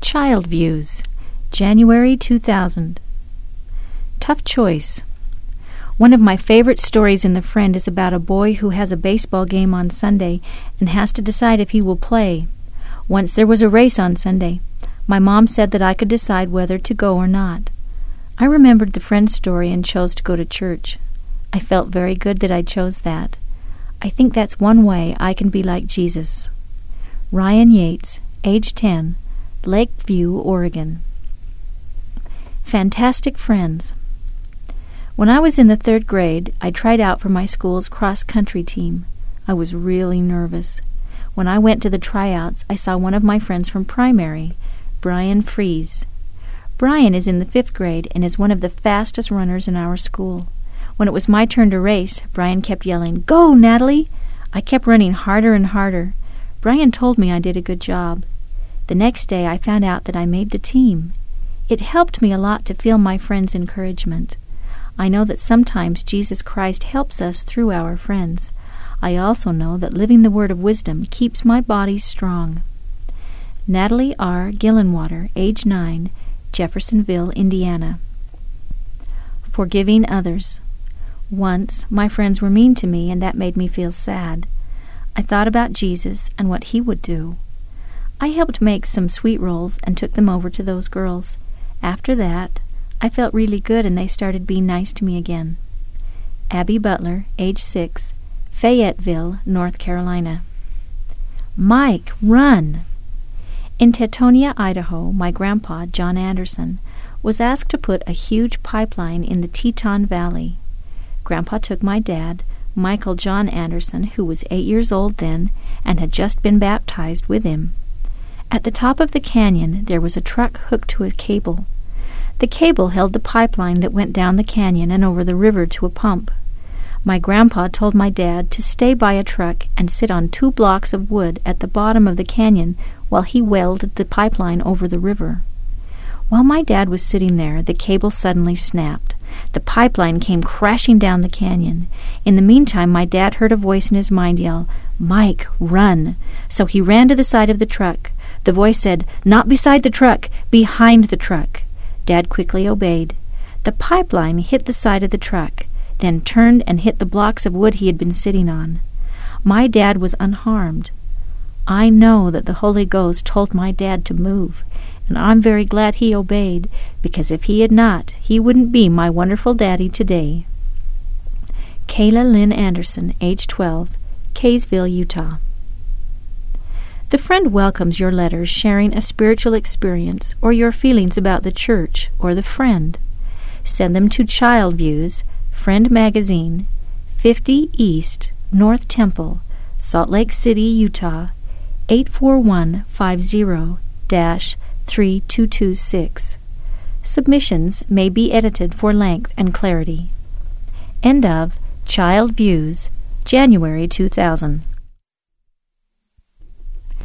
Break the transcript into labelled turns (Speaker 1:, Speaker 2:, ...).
Speaker 1: Child Views, January 2000. Tough choice. One of my favorite stories in The Friend is about a boy who has a baseball game on Sunday and has to decide if he will play. Once there was a race on Sunday. My mom said that I could decide whether to go or not. I remembered the Friend story and chose to go to church. I felt very good that I chose that. I think that's one way I can be like Jesus. Ryan Yates, age 10, Lakeview, Oregon. Fantastic Friends. When I was in the 3rd grade, I tried out for my school's cross-country team. I was really nervous. When I went to the tryouts, I saw one of my friends from primary, Brian Fries. Brian is in the 5th grade and is one of the fastest runners in our school. When it was my turn to race, Brian kept yelling, "Go, Natalie!" I kept running harder and harder. Brian told me I did a good job. The next day I found out that I made the team. It helped me a lot to feel my friends' encouragement. I know that sometimes Jesus Christ helps us through our friends. I also know that living the word of wisdom keeps my body strong. Natalie R. Gillenwater, age 9, Jeffersonville, Indiana. Forgiving others. Once, my friends were mean to me, and that made me feel sad. I thought about Jesus and what he would do. I helped make some sweet rolls and took them over to those girls. After that, I felt really good and they started being nice to me again. Abby Butler, age 6, Fayetteville, North Carolina. Mike, run! In Teutonia, Idaho, my grandpa, John Anderson, was asked to put a huge pipeline in the Teton Valley. Grandpa took my dad, Michael John Anderson, who was 8 years old then and had just been baptized, with him. At the top of the canyon there was a truck hooked to a cable. The cable held the pipeline that went down the canyon and over the river to a pump. My grandpa told my dad to stay by a truck and sit on 2 blocks of wood at the bottom of the canyon while he welded the pipeline over the river. While my dad was sitting there, the cable suddenly snapped. The pipeline came crashing down the canyon. In the meantime, my dad heard a voice in his mind yell, "Mike, run!" So he ran to the side of the truck. The voice said, "Not beside the truck, behind the truck." Dad quickly obeyed. The pipeline hit the side of the truck, then turned and hit the blocks of wood he had been sitting on. My dad was unharmed. I know that the Holy Ghost told my dad to move, and I'm very glad he obeyed, because if he had not, he wouldn't be my wonderful daddy today. Kayla Lynn Anderson, age 12, Kaysville, Utah. The Friend welcomes your letters sharing a spiritual experience or your feelings about the church or the Friend. Send them to Child Views, Friend Magazine, 50 East, North Temple, Salt Lake City, Utah, 84150-3226. Submissions may be edited for length and clarity. End of Child Views, January 2000.